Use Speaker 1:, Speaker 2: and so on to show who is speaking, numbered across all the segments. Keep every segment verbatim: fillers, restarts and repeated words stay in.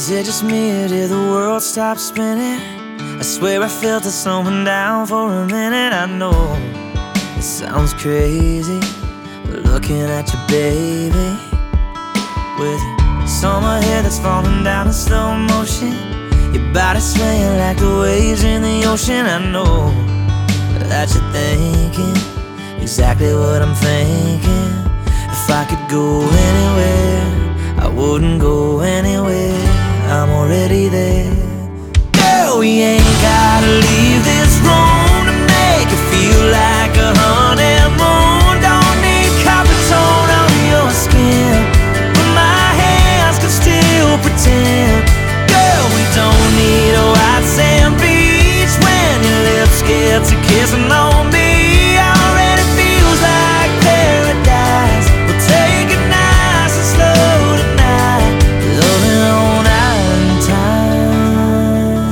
Speaker 1: Is it just me or did the world stop spinning? I swear I felt it slowing down for a minute. I know it sounds crazy, but looking at you, baby, with your summer hair that's falling down in slow motion, your body swaying like the waves in the ocean. I know that you're thinking exactly what I'm thinking. If I could go anywhere, I wouldn't go anywhere. I'm already there. Girl, we ain't gotta leave this room to make it feel like a honeymoon. Don't need copper tone on your skin, but my hands can still pretend. Girl, we don't need a white sand beach when your lips get to kissing on me. Already feels like paradise. We'll take it nice and slow tonight, loving on island time.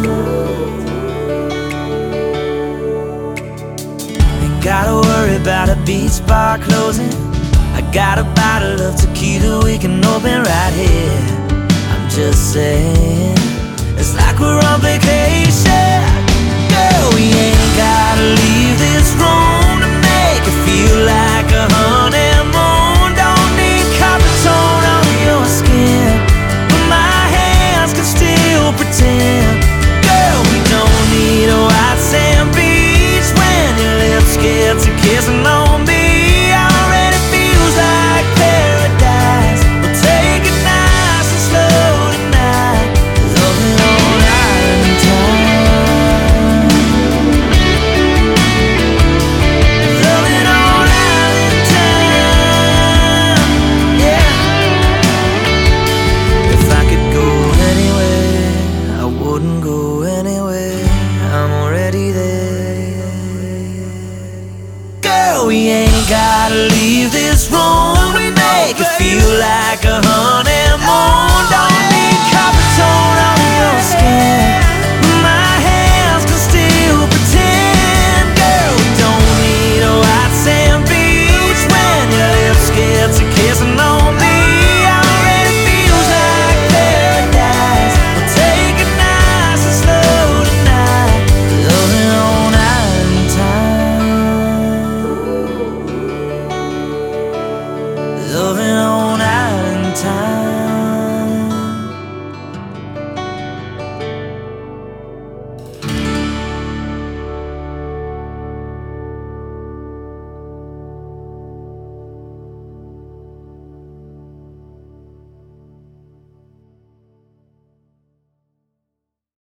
Speaker 1: Ain't gotta worry about a beach bar closing. I got a bottle of tequila we can open right here. I'm just saying, it's like we're on vacation. Girl, we ain't gotta leave this room to make it feel like a honeymoon. Don't need copper tone on your skin, but my hands can still pretend. Girl, we don't need a white sand beach when your lips get to kissing on me. Already feels like paradise. We'll take it nice and slow tonight, loving on island time, loving on island time, yeah. If I could go anywhere, I wouldn't go anywhere. I'm already there. Girl, we ain't gotta leave this room to make it feel like a honeymoon.